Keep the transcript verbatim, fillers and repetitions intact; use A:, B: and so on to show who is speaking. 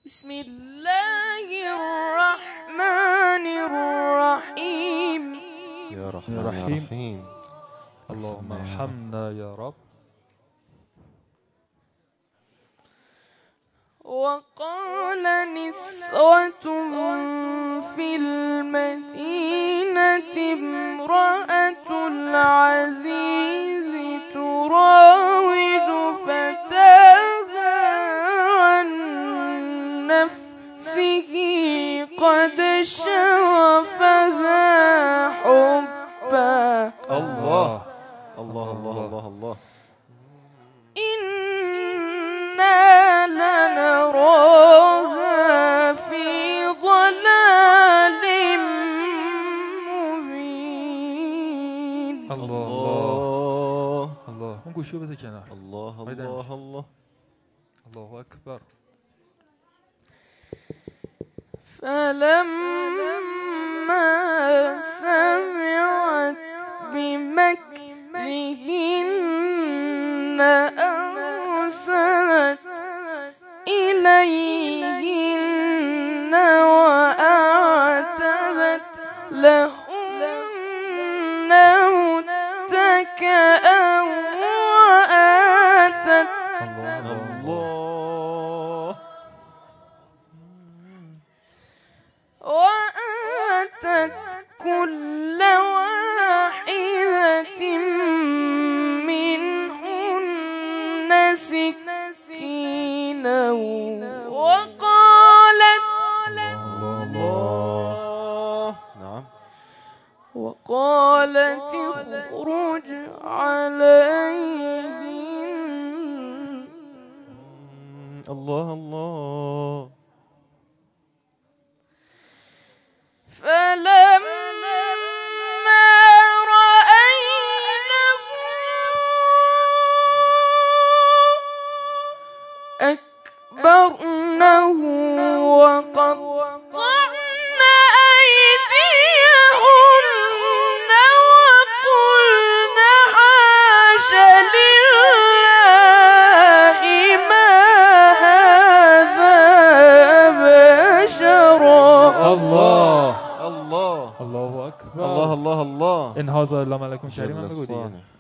A: بسم الله الرحمن الرحيم.
B: يا رحمن يا رحيم, يا رحيم.
C: اللهم ارحمنا يا رب.
A: وقال نسوة في المدينة امرأة العزيز تراود فتاها عن نفسه قد شغفها حبا.
B: الله الله الله الله الله.
A: إنا لنراها في ضلال مبين.
C: الله الله الله. اون گوشی رو بذار کنار.
B: الله الله الله
C: الله اکبر.
A: فلما سمعت بمكرهن أرسلت إليهن وأعتدت لهن متكئا وآتت وآتت كل واحدة منهن سكينا وقالت
B: الله نعم
A: وقالت اخرج عليهم.
B: الله الله.
A: فلما رأينه أكبرنه وقطعن أيديهن وقلن حاش لله ما هذا بشرا.
B: الله الله
C: الله اکبر.
B: الله الله الله.
C: ان هذا الا ملک کریم. بگو دیگه.